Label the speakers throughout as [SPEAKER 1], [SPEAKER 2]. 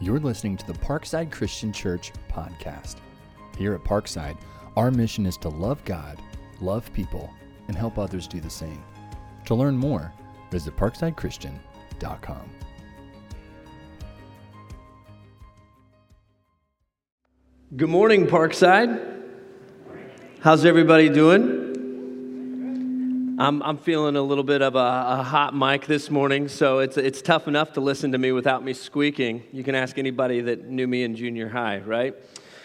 [SPEAKER 1] You're listening to the Parkside Christian Church podcast. Here at Parkside, our mission is to love God, love people, and help others do the same. To learn more, visit parksidechristian.com.
[SPEAKER 2] Good morning, Parkside. How's everybody doing? I'm feeling a little bit of a hot mic this morning, so it's tough enough to listen to me without me squeaking. You can ask anybody that knew me in junior high, right?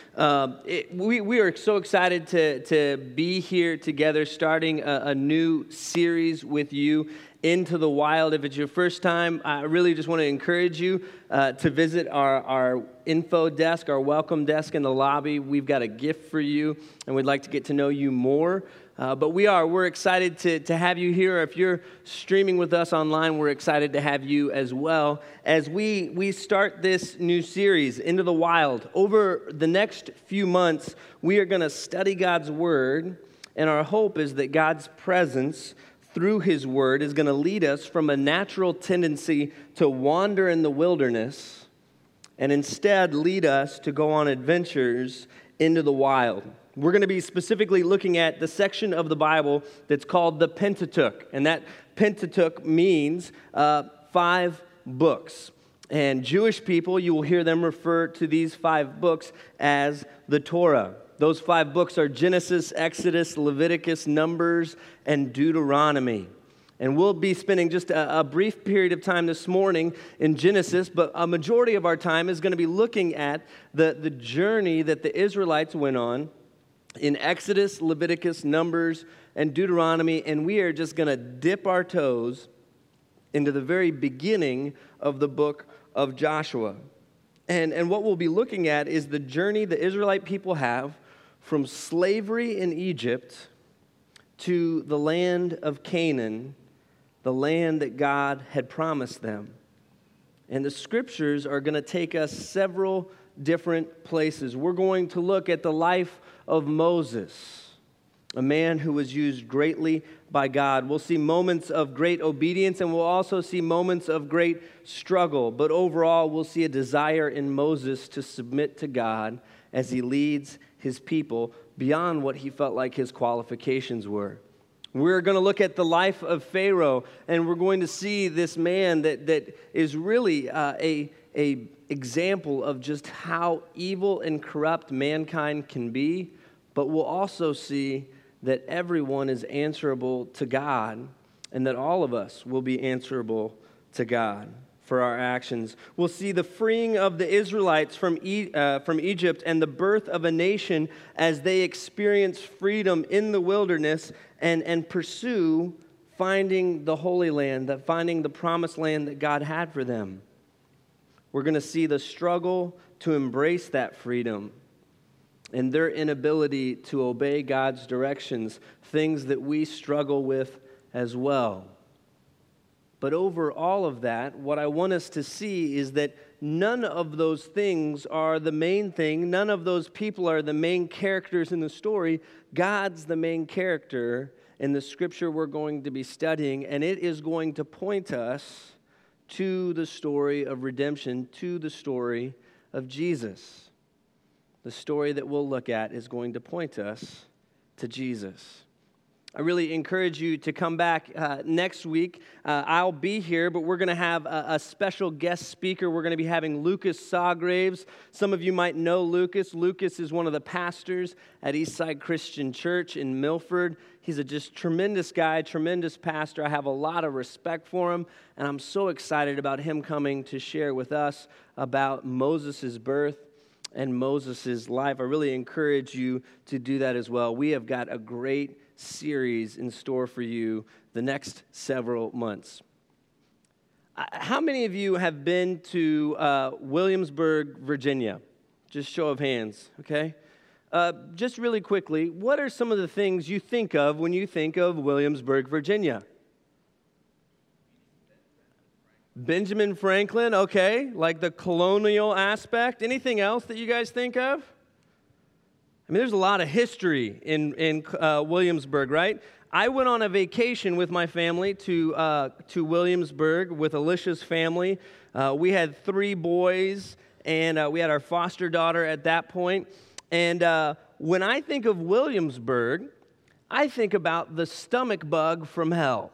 [SPEAKER 2] We are so excited to be here together, starting a new series with you, Into the Wild. If it's your first time, I really just want to encourage you to visit our info desk, our welcome desk in the lobby. We've got a gift for you, and we'd like to get to know you more. But we're excited to have you here. If you're streaming with us online, we're excited to have you as well as we start this new series, Into the Wild. Over the next few months, we are going to study God's Word, and our hope is that God's presence through His Word is going to lead us from a natural tendency to wander in the wilderness and instead lead us to go on adventures into the wild. We're going to be specifically looking at the section of the Bible that's called the Pentateuch, and that Pentateuch means 5 books. And Jewish people, you will hear them refer to these 5 books as the Torah. Those 5 books are Genesis, Exodus, Leviticus, Numbers, and Deuteronomy. And we'll be spending just a brief period of time this morning in Genesis, but a majority of our time is going to be looking at the journey that the Israelites went on in Exodus, Leviticus, Numbers, and Deuteronomy, and we are just going to dip our toes into the very beginning of the book of Joshua. And what we'll be looking at is the journey the Israelite people have from slavery in Egypt to the land of Canaan, the land that God had promised them. And the scriptures are going to take us several different places. We're going to look at the life of Moses, a man who was used greatly by God. We'll see moments of great obedience, and we'll also see moments of great struggle. But overall, we'll see a desire in Moses to submit to God as he leads his people beyond what he felt like his qualifications were. We're going to look at the life of Pharaoh, and we're going to see this man that is really a example of just how evil and corrupt mankind can be. But we'll also see that everyone is answerable to God, and that all of us will be answerable to God for our actions. We'll see the freeing of the Israelites from Egypt and the birth of a nation as they experience freedom in the wilderness and pursue finding the Holy Land, finding the promised land that God had for them. We're going to see the struggle to embrace that freedom and their inability to obey God's directions, things that we struggle with as well. But over all of that, what I want us to see is that none of those things are the main thing. None of those people are the main characters in the story. God's the main character in the scripture we're going to be studying, and it is going to point us to the story of redemption, to the story of Jesus. The story that we'll look at is going to point us to Jesus. I really encourage you to come back next week. I'll be here, but we're going to have a special guest speaker. We're going to be having Lucas Sawgraves. Some of you might know Lucas. Lucas is one of the pastors at Eastside Christian Church in Milford. He's a just tremendous guy, tremendous pastor. I have a lot of respect for him, and I'm so excited about him coming to share with us about Moses' birth and Moses' life. I really encourage you to do that as well. We have got a great series in store for you the next several months. How many of you have been to Williamsburg, Virginia? Just show of hands, okay? Just really quickly, what are some of the things you think of when you think of Williamsburg, Virginia? Benjamin Franklin, okay, like the colonial aspect. Anything else that you guys think of? I mean, there's a lot of history in Williamsburg, right? I went on a vacation with my family to Williamsburg with Alicia's family. We had 3 boys and we had our foster daughter at that point. And when I think of Williamsburg, I think about the stomach bug from hell.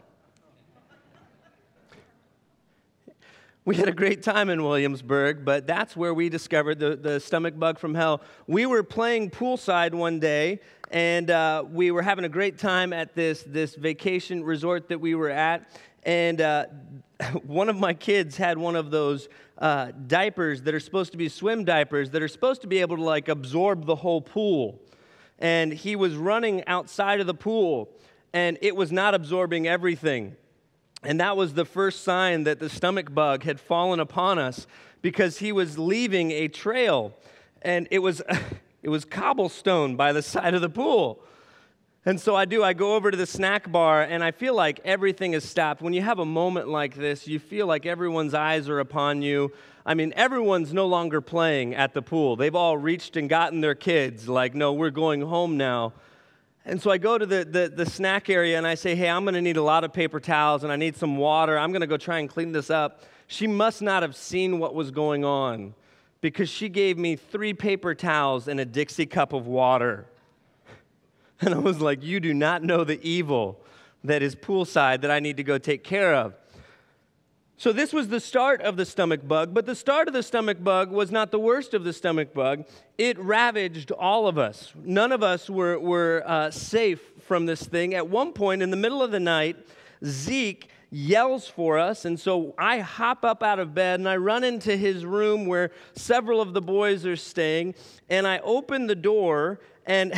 [SPEAKER 2] We had a great time in Williamsburg, but that's where we discovered the stomach bug from hell. We were playing poolside one day, and we were having a great time at this vacation resort that we were at. And one of my kids had one of those diapers that are supposed to be swim diapers that are supposed to be able to like absorb the whole pool. And he was running outside of the pool, and it was not absorbing everything. And that was the first sign that the stomach bug had fallen upon us, because he was leaving a trail, and it was cobblestone by the side of the pool. And so I go over to the snack bar, and I feel like everything is stopped. When you have a moment like this, you feel like everyone's eyes are upon you. I mean, everyone's no longer playing at the pool. They've all reached and gotten their kids, like, no, we're going home now. And so I go to the snack area, and I say, hey, I'm going to need a lot of paper towels, and I need some water. I'm going to go try and clean this up. She must not have seen what was going on, because she gave me 3 paper towels and a Dixie cup of water. And I was like, you do not know the evil that is poolside that I need to go take care of. So this was the start of the stomach bug, but the start of the stomach bug was not the worst of the stomach bug. It ravaged all of us. None of us were safe from this thing. At one point in the middle of the night, Zeke yells for us, and so I hop up out of bed, and I run into his room where several of the boys are staying, and I open the door, and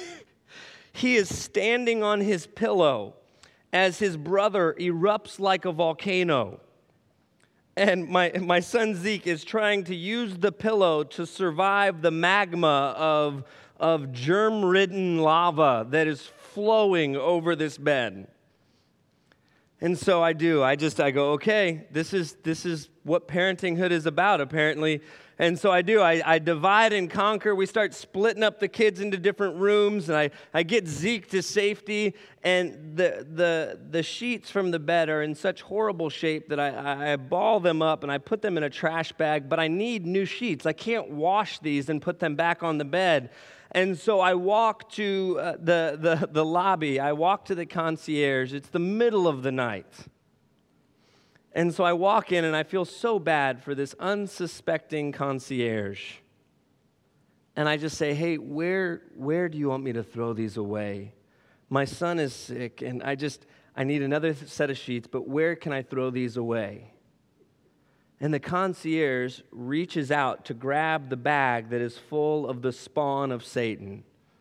[SPEAKER 2] he is standing on his pillow as his brother erupts like a volcano. And my son Zeke is trying to use the pillow to survive the magma of germ-ridden lava that is flowing over this bed. And so I go, okay, this is what parenthood is about, apparently. And so I divide and conquer. We start splitting up the kids into different rooms, and I get Zeke to safety, and the sheets from the bed are in such horrible shape that I ball them up and I put them in a trash bag, but I need new sheets. I can't wash these and put them back on the bed. And so I walk to the lobby. I walk to the concierge. It's the middle of the night. And so I walk in, and I feel so bad for this unsuspecting concierge. And I just say, hey, where do you want me to throw these away? My son is sick, and I need another set of sheets, but where can I throw these away? And the concierge reaches out to grab the bag that is full of the spawn of Satan.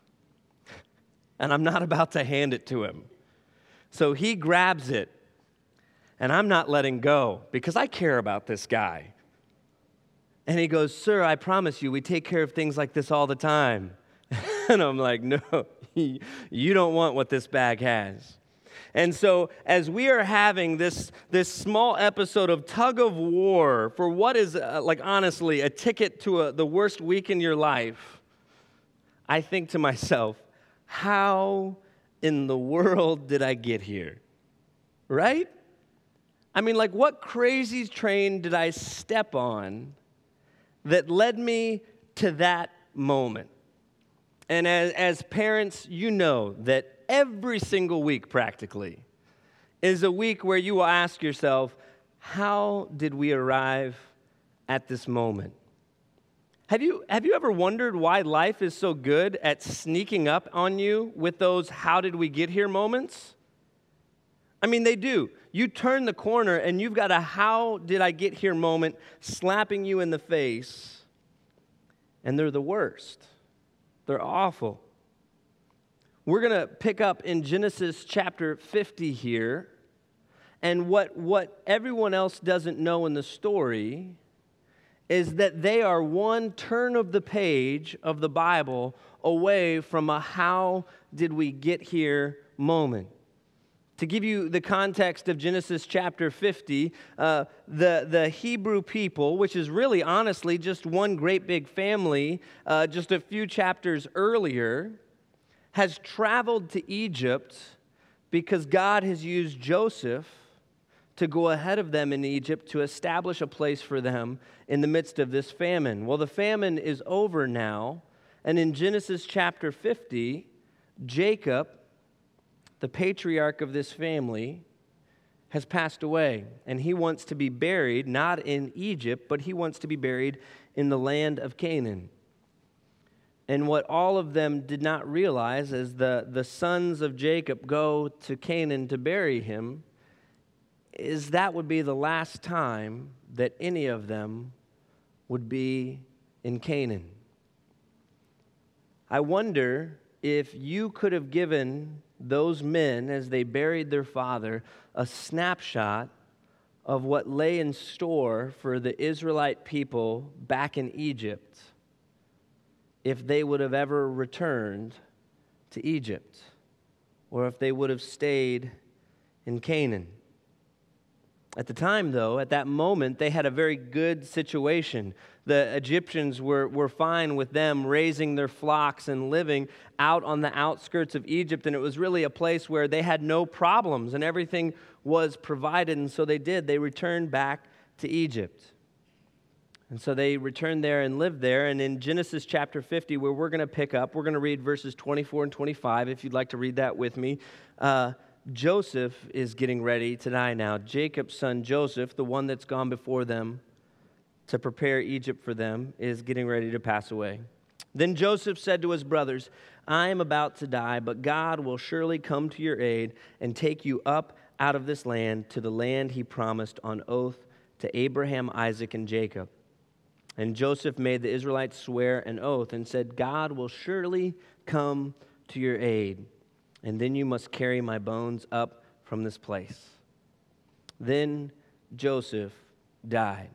[SPEAKER 2] And I'm not about to hand it to him. So he grabs it. And I'm not letting go, because I care about this guy. And he goes, sir, I promise you, we take care of things like this all the time. And I'm like, no, you don't want what this bag has. And so as we are having this small episode of tug of war for what is, honestly, a ticket to the worst week in your life, I think to myself, how in the world did I get here? Right? I mean, what crazy train did I step on that led me to that moment? And as parents, you know that every single week, practically, is a week where you will ask yourself, how did we arrive at this moment? Have you ever wondered why life is so good at sneaking up on you with those how did we get here moments? I mean, they do. You turn the corner and you've got a how did I get here moment slapping you in the face, and they're the worst. They're awful. We're going to pick up in Genesis chapter 50 here, and what everyone else doesn't know in the story is that they are one turn of the page of the Bible away from a how did we get here moment. To give you the context of Genesis chapter 50, the Hebrew people, which is really honestly just one great big family, just a few chapters earlier, has traveled to Egypt because God has used Joseph to go ahead of them in Egypt to establish a place for them in the midst of this famine. Well, the famine is over now, and in Genesis chapter 50, Jacob, the patriarch of this family, has passed away, and he wants to be buried not in Egypt, but he wants to be buried in the land of Canaan. And what all of them did not realize as the sons of Jacob go to Canaan to bury him is that would be the last time that any of them would be in Canaan. I wonder if you could have given those men, as they buried their father, a snapshot of what lay in store for the Israelite people back in Egypt if they would have ever returned to Egypt, or if they would have stayed in Canaan. At the time, though, at that moment, they had a very good situation. The Egyptians were fine with them raising their flocks and living out on the outskirts of Egypt, and it was really a place where they had no problems, and everything was provided, and so they did. They returned back to Egypt. And so they returned there and lived there, and in Genesis chapter 50, where we're going to pick up, we're going to read verses 24 and 25, if you'd like to read that with me. Joseph is getting ready to die now. Jacob's son Joseph, the one that's gone before them to prepare Egypt for them, is getting ready to pass away. Then Joseph said to his brothers, I am about to die, but God will surely come to your aid and take you up out of this land to the land he promised on oath to Abraham, Isaac, and Jacob. And Joseph made the Israelites swear an oath and said, God will surely come to your aid, and then you must carry my bones up from this place. Then Joseph died.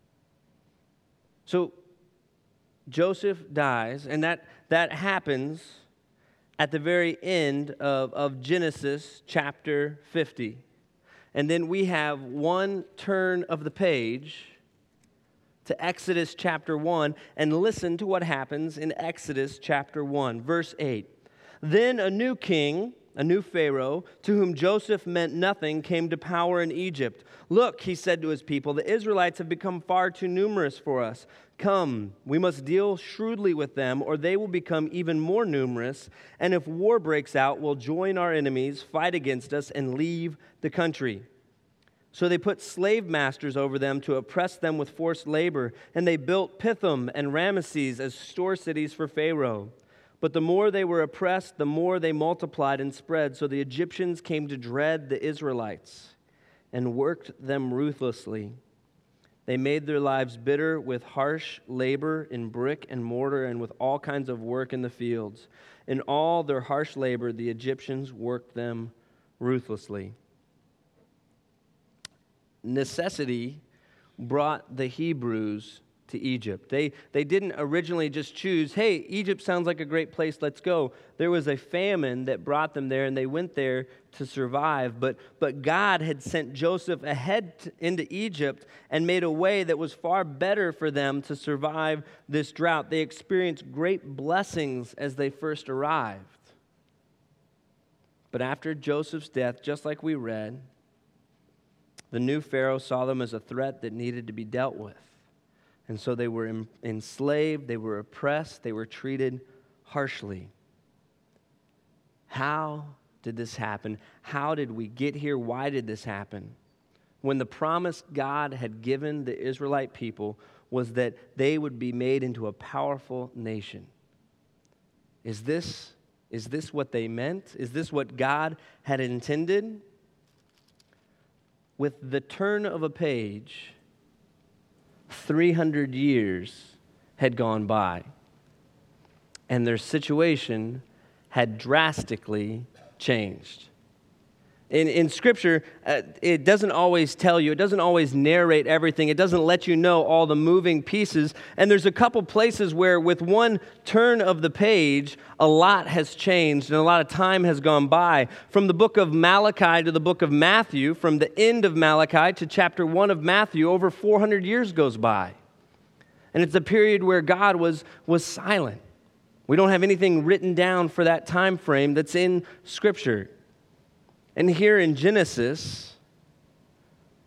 [SPEAKER 2] So Joseph dies, and that happens at the very end of Genesis chapter 50. And then we have one turn of the page to Exodus chapter 1, and listen to what happens in Exodus chapter 1, verse 8. Then a new king, a new Pharaoh, to whom Joseph meant nothing, came to power in Egypt. Look, he said to his people, the Israelites have become far too numerous for us. Come, we must deal shrewdly with them, or they will become even more numerous, and if war breaks out, we'll join our enemies, fight against us, and leave the country. So they put slave masters over them to oppress them with forced labor, and they built Pithom and Ramesses as store cities for Pharaoh. But the more they were oppressed, the more they multiplied and spread. So the Egyptians came to dread the Israelites and worked them ruthlessly. They made their lives bitter with harsh labor in brick and mortar and with all kinds of work in the fields. In all their harsh labor, the Egyptians worked them ruthlessly. Necessity brought the Hebrews to Egypt. They didn't originally just choose, hey, Egypt sounds like a great place, let's go. There was a famine that brought them there, and they went there to survive. But God had sent Joseph ahead into Egypt and made a way that was far better for them to survive this drought. They experienced great blessings as they first arrived. But after Joseph's death, just like we read, the new Pharaoh saw them as a threat that needed to be dealt with. And so they were enslaved, they were oppressed, they were treated harshly. How did this happen? How did we get here? Why did this happen? When the promise God had given the Israelite people was that they would be made into a powerful nation. Is this what they meant? Is this what God had intended? With the turn of a page, 300 years had gone by, and their situation had drastically changed. In Scripture, it doesn't always tell you, it doesn't always narrate everything, it doesn't let you know all the moving pieces, and there's a couple places where with one turn of the page, a lot has changed and a lot of time has gone by. From the book of Malachi to the book of Matthew, from the end of Malachi to chapter 1 of Matthew, over 400 years goes by. And it's a period where God was silent. We don't have anything written down for that time frame that's in Scripture. And here in Genesis,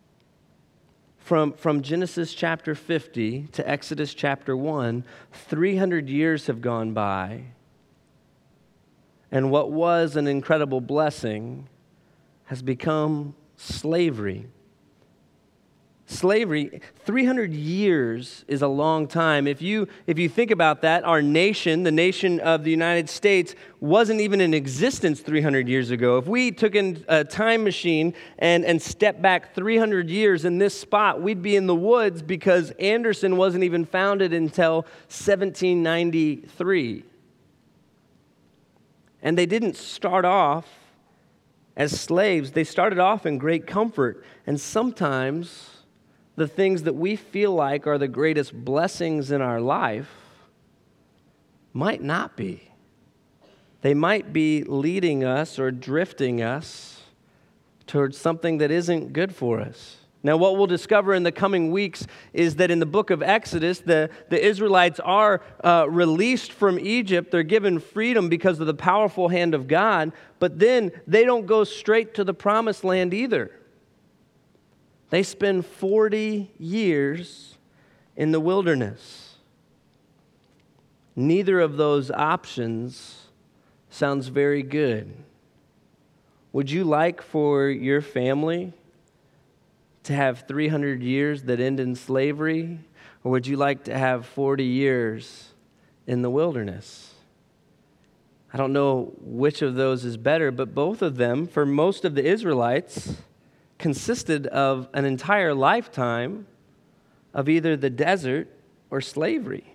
[SPEAKER 2] from Genesis chapter 50 to Exodus chapter 1, 300 years have gone by, and what was an incredible blessing has become slavery. Slavery, 300 years is a long time. If you think about that, our nation, the nation of the United States, wasn't even in existence 300 years ago. If we took in a time machine and stepped back 300 years in this spot, we'd be in the woods because Anderson wasn't even founded until 1793. And they didn't start off as slaves. They started off in great comfort. And sometimes the things that we feel like are the greatest blessings in our life might not be. They might be leading us or drifting us towards something that isn't good for us. Now, what we'll discover in the coming weeks is that in the book of Exodus, the Israelites are released from Egypt. They're given freedom because of the powerful hand of God, but then they don't go straight to the promised land either. They spend 40 years in the wilderness. Neither of those options sounds very good. Would you like for your family to have 300 years that end in slavery, or would you like to have 40 years in the wilderness? I don't know which of those is better, but both of them, for most of the Israelites, consisted of an entire lifetime of either the desert or slavery.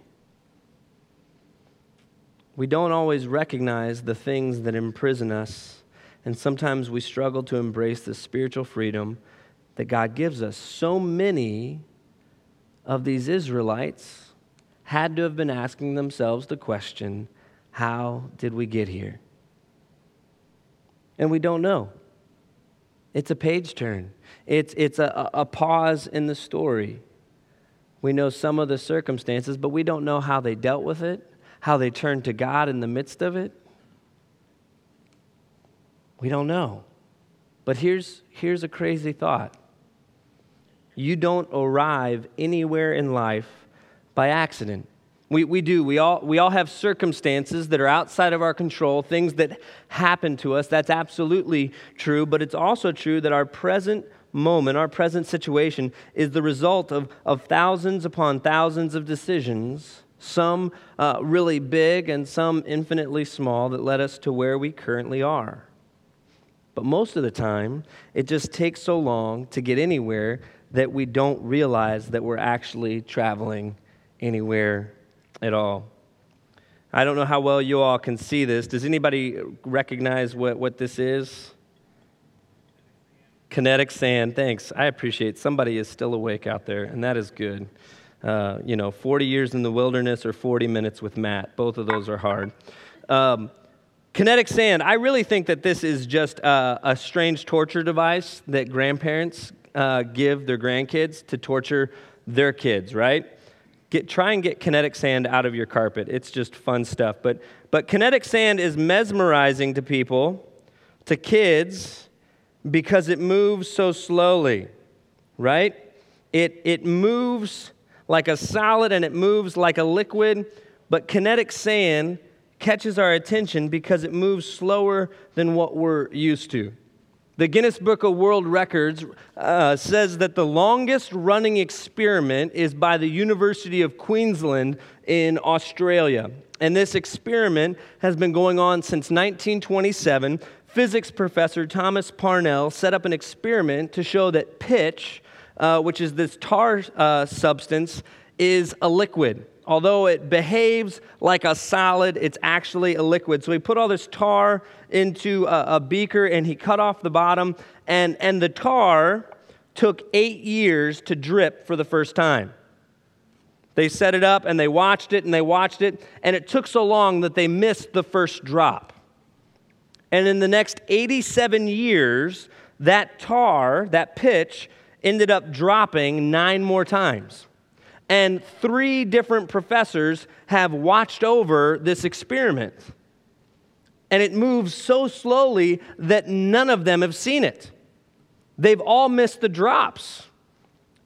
[SPEAKER 2] We don't always recognize the things that imprison us, and sometimes we struggle to embrace the spiritual freedom that God gives us. So many of these Israelites had to have been asking themselves the question, how did we get here? And we don't know. It's a page turn. It's a pause in the story. We know some of the circumstances, but we don't know how they dealt with it, how they turned to God in the midst of it. We don't know. But here's a crazy thought. You don't arrive anywhere in life by accident. We do. We all have circumstances that are outside of our control, things that happen to us. That's absolutely true. But it's also true that our present moment, our present situation, is the result of thousands upon thousands of decisions, some really big and some infinitely small, that led us to where we currently are. But most of the time, it just takes so long to get anywhere that we don't realize that we're actually traveling anywhere at all. I don't know how well you all can see this. Does anybody recognize what this is? Kinetic sand. Thanks. I appreciate it. Somebody is still awake out there, and that is good. 40 years in the wilderness or 40 minutes with Matt. Both of those are hard. Kinetic sand. I really think that this is just a strange torture device that grandparents give their grandkids to torture their kids, right? Try and get kinetic sand out of your carpet. It's just fun stuff. But kinetic sand is mesmerizing to people, to kids, because it moves so slowly, right? It moves like a solid and it moves like a liquid, but kinetic sand catches our attention because it moves slower than what we're used to. The Guinness Book of World Records says that the longest running experiment is by the University of Queensland in Australia. And this experiment has been going on since 1927. Physics professor Thomas Parnell set up an experiment to show that pitch, which is this tar substance, is a liquid. Although it behaves like a solid, it's actually a liquid. So he put all this tar into a beaker and he cut off the bottom. And the tar took 8 years to drip for the first time. They set it up and they watched it. And it took so long that they missed the first drop. And in the next 87 years, that tar, that pitch, ended up dropping 9 more times. And 3 different professors have watched over this experiment. And it moves so slowly that none of them have seen it. They've all missed the drops.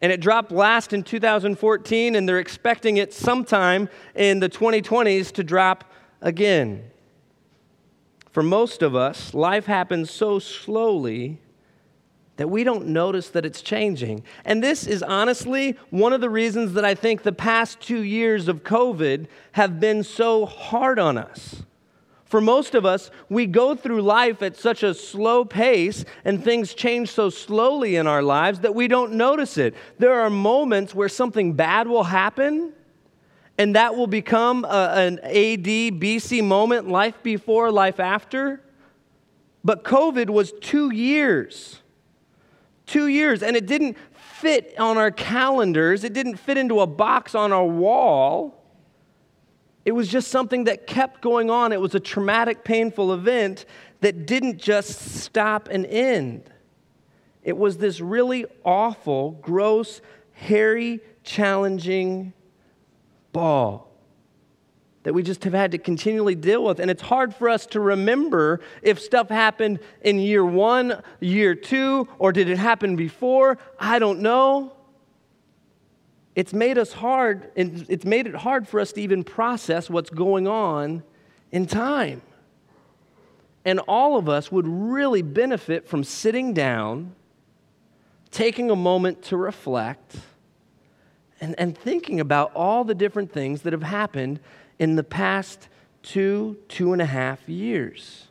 [SPEAKER 2] And it dropped last in 2014, and they're expecting it sometime in the 2020s to drop again. For most of us, life happens so slowly that we don't notice that it's changing. And this is honestly one of the reasons that I think the past 2 years of COVID have been so hard on us. For most of us, we go through life at such a slow pace and things change so slowly in our lives that we don't notice it. There are moments where something bad will happen and that will become an AD, BC moment, life before, life after. But COVID was 2 years. 2 years, and it didn't fit on our calendars. It didn't fit into a box on our wall. It was just something that kept going on. It was a traumatic, painful event that didn't just stop and end. It was this really awful, gross, hairy, challenging ball that we just have had to continually deal with. And it's hard for us to remember if stuff happened in year 1, year 2, or did it happen before? I don't know. It's made it hard for us to even process what's going on in time. And all of us would really benefit from sitting down, taking a moment to reflect, and thinking about all the different things that have happened in the past 2.5 years.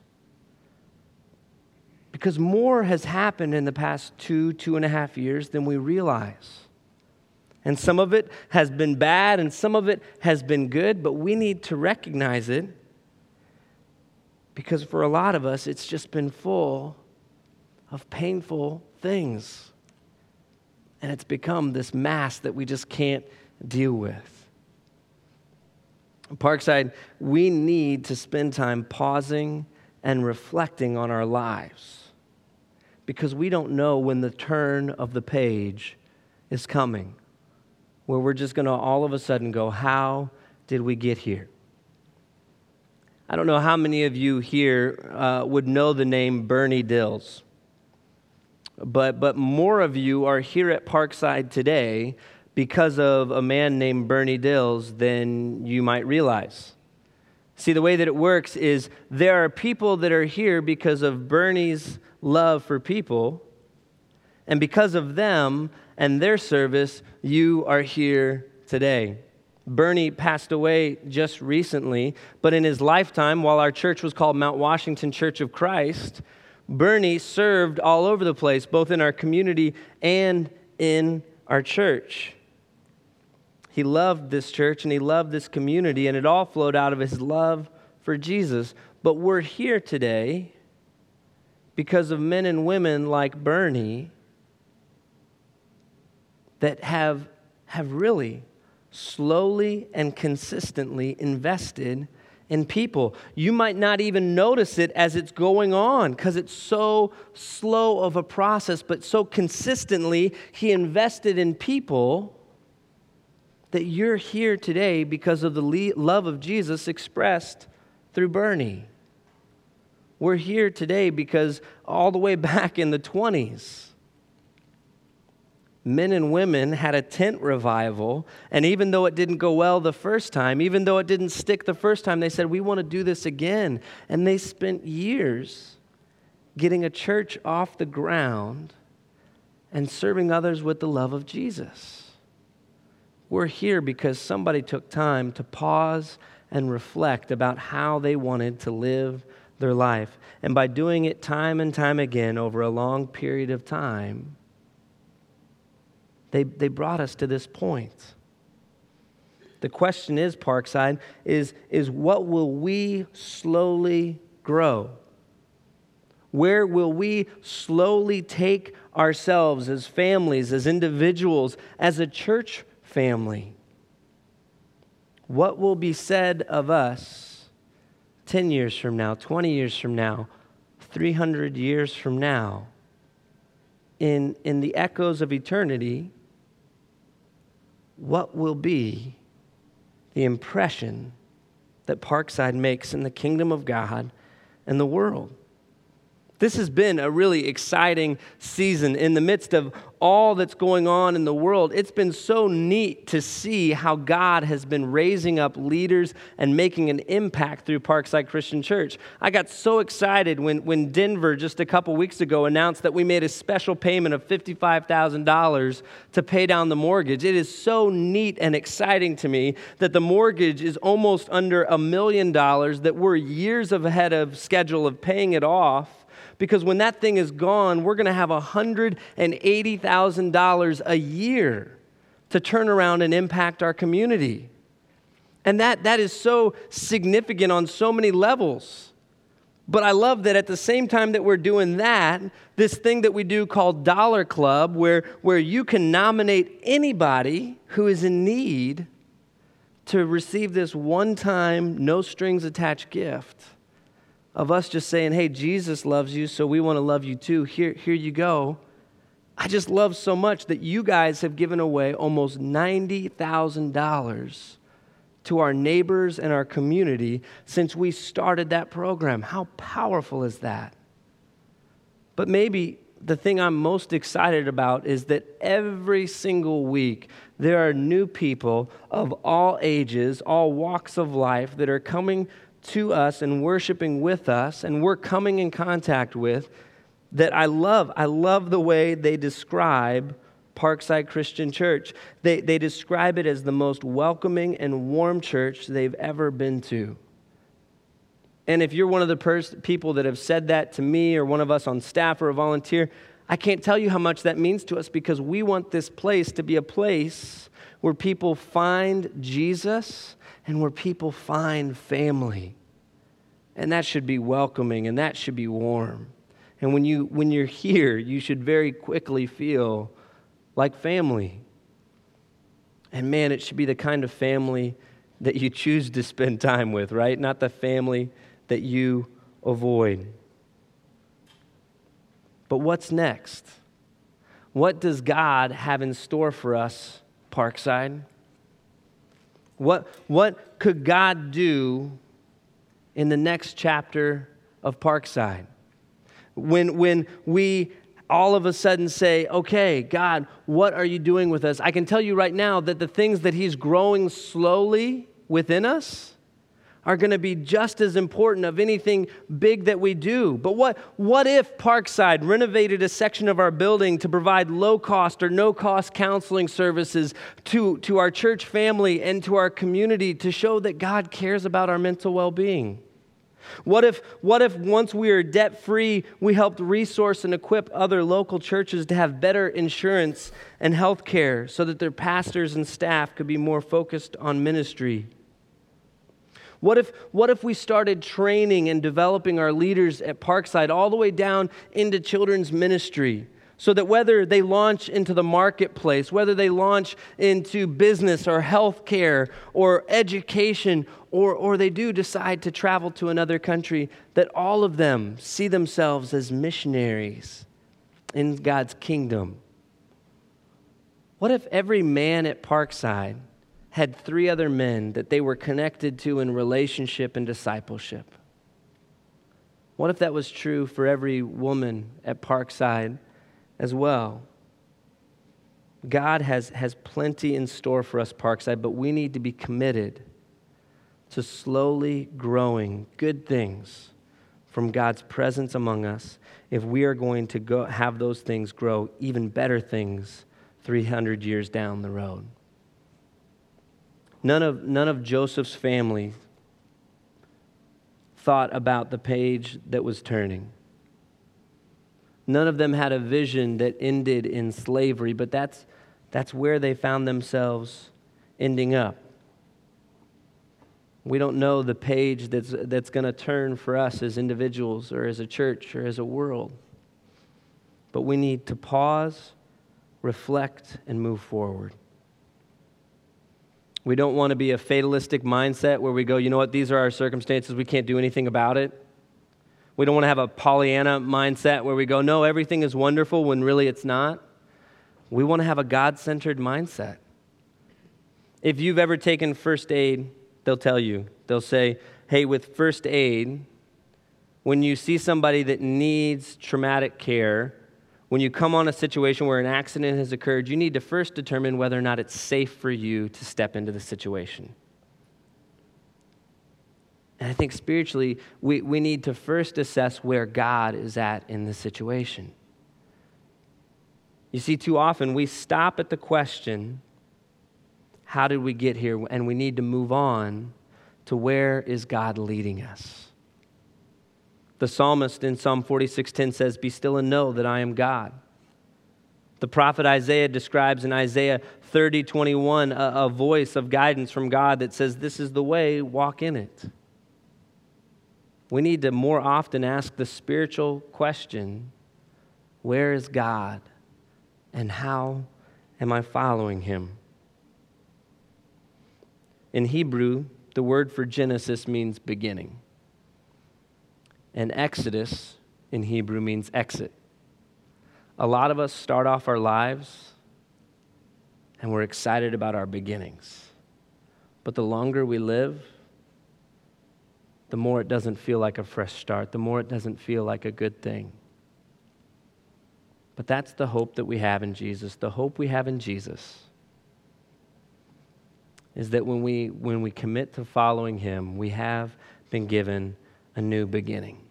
[SPEAKER 2] Because more has happened in the past 2.5 years than we realize. And some of it has been bad and some of it has been good, but we need to recognize it because for a lot of us, it's just been full of painful things. And it's become this mass that we just can't deal with. Parkside, we need to spend time pausing and reflecting on our lives because we don't know when the turn of the page is coming, where we're just going to all of a sudden go, how did we get here? I don't know how many of you here would know the name Bernie Dills, but more of you are here at Parkside today because of a man named Bernie Dills than you might realize. See, the way that it works is there are people that are here because of Bernie's love for people, and because of them and their service, you are here today. Bernie passed away just recently, but in his lifetime, while our church was called Mount Washington Church of Christ, Bernie served all over the place, both in our community and in our church. He loved this church and he loved this community, and it all flowed out of his love for Jesus. But we're here today because of men and women like Bernie that have really slowly and consistently invested in people. You might not even notice it as it's going on because it's so slow of a process, but so consistently he invested in people that you're here today because of the love of Jesus expressed through Bernie. We're here today because all the way back in the 20s, men and women had a tent revival, and even though it didn't go well the first time, even though it didn't stick the first time, they said, we want to do this again. And they spent years getting a church off the ground and serving others with the love of Jesus. We're here because somebody took time to pause and reflect about how they wanted to live their life. And by doing it time and time again over a long period of time, They brought us to this point. The question is, Parkside, is what will we slowly grow? Where will we slowly take ourselves as families, as individuals, as a church family? What will be said of us 10 years from now, 20 years from now, 300 years from now? In the echoes of eternity, what will be the impression that Parkside makes in the kingdom of God and the world? This has been a really exciting season in the midst of all that's going on in the world. It's been so neat to see how God has been raising up leaders and making an impact through Parkside Christian Church. I got so excited when Denver just a couple weeks ago announced that we made a special payment of $55,000 to pay down the mortgage. It is so neat and exciting to me that the mortgage is almost under $1 million, that we're years ahead of schedule of paying it off. Because when that thing is gone, we're going to have $180,000 a year to turn around and impact our community. And that is so significant on so many levels. But I love that at the same time that we're doing that, this thing that we do called Dollar Club, where you can nominate anybody who is in need to receive this one-time, no-strings-attached gift of us just saying, hey, Jesus loves you, so we want to love you too. Here you go. I just love so much that you guys have given away almost $90,000 to our neighbors and our community since we started that program. How powerful is that? But maybe the thing I'm most excited about is that every single week there are new people of all ages, all walks of life that are coming to us and worshiping with us, and we're coming in contact with, that I love. I love the way they describe Parkside Christian Church. They describe it as the most welcoming and warm church they've ever been to. And if you're one of the people that have said that to me or one of us on staff or a volunteer, I can't tell you how much that means to us, because we want this place to be a place where people find Jesus and where people find family. And that should be welcoming, and that should be warm. And when you're here, you should very quickly feel like family. And man, it should be the kind of family that you choose to spend time with, right? Not the family that you avoid. But what's next? What does God have in store for us, Parkside? What could God do in the next chapter of Parkside? When we all of a sudden say, okay, God, what are you doing with us? I can tell you right now that the things that He's growing slowly within us are going to be just as important of anything big that we do. But what if Parkside renovated a section of our building to provide low-cost or no-cost counseling services to our church family and to our community to show that God cares about our mental well-being? What if once we are debt-free, we helped resource and equip other local churches to have better insurance and health care so that their pastors and staff could be more focused on ministry? What if we started training and developing our leaders at Parkside all the way down into children's ministry, so that whether they launch into the marketplace, whether they launch into business or healthcare or education, or they do decide to travel to another country, that all of them see themselves as missionaries in God's kingdom? What if every man at Parkside had 3 other men that they were connected to in relationship and discipleship? What if that was true for every woman at Parkside as well? God has plenty in store for us, Parkside, but we need to be committed to slowly growing good things from God's presence among us if we are going to have those things grow even better things 300 years down the road. None of Joseph's family thought about the page that was turning. None of them had a vision that ended in slavery, but that's where they found themselves ending up. We don't know the page that's going to turn for us as individuals or as a church or as a world. But we need to pause, reflect, and move forward. We don't want to be a fatalistic mindset where we go, you know what, these are our circumstances, we can't do anything about it. We don't want to have a Pollyanna mindset where we go, no, everything is wonderful when really it's not. We want to have a God-centered mindset. If you've ever taken first aid, they'll tell you. They'll say, hey, with first aid, when you see somebody that needs traumatic care, when you come on a situation where an accident has occurred, you need to first determine whether or not it's safe for you to step into the situation. And I think spiritually, we need to first assess where God is at in the situation. You see, too often we stop at the question, how did we get here? And we need to move on to where is God leading us? The psalmist in Psalm 46:10 says, "Be still and know that I am God." The prophet Isaiah describes in Isaiah 30:21 a voice of guidance from God that says, "This is the way, walk in it." We need to more often ask the spiritual question, where is God and how am I following him? In Hebrew, the word for Genesis means beginning. And Exodus in Hebrew means exit. A lot of us start off our lives and we're excited about our beginnings. But the longer we live, the more it doesn't feel like a fresh start, the more it doesn't feel like a good thing. But that's the hope that we have in Jesus. The hope we have in Jesus is that when we commit to following him, we have been given a new beginning.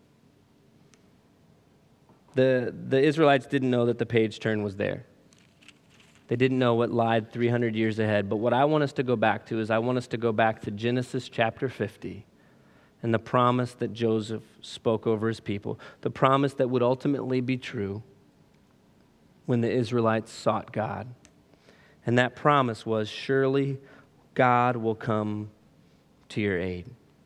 [SPEAKER 2] The Israelites didn't know that the page turn was there. They didn't know what lied 300 years ahead. But what I want us to go back to is I want us to go back to Genesis chapter 50 and the promise that Joseph spoke over his people, the promise that would ultimately be true when the Israelites sought God. And that promise was, surely God will come to your aid.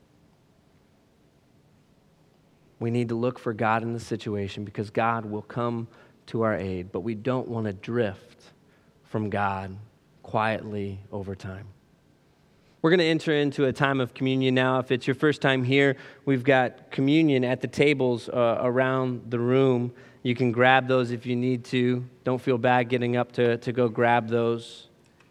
[SPEAKER 2] We need to look for God in the situation because God will come to our aid, but we don't want to drift from God quietly over time. We're going to enter into a time of communion now. If it's your first time here, we've got communion at the tables around the room. You can grab those if you need to. Don't feel bad getting up to go grab those.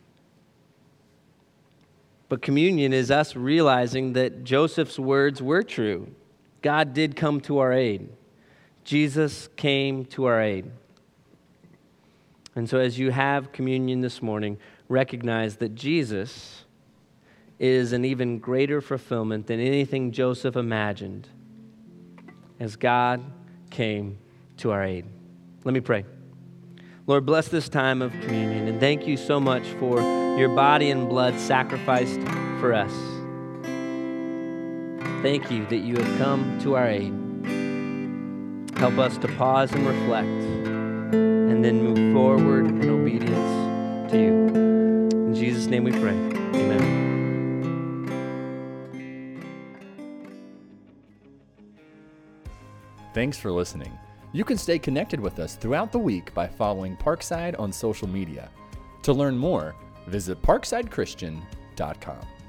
[SPEAKER 2] But communion is us realizing that Joseph's words were true. God did come to our aid. Jesus came to our aid. And so as you have communion this morning, recognize that Jesus is an even greater fulfillment than anything Joseph imagined as God came to our aid. Let me pray. Lord, bless this time of communion, and thank you so much for your body and blood sacrificed for us. Thank you that you have come to our aid. Help us to pause and reflect and then move forward in obedience to you. In Jesus' name we pray. Amen.
[SPEAKER 1] Thanks for listening. You can stay connected with us throughout the week by following Parkside on social media. To learn more, visit parksidechristian.com.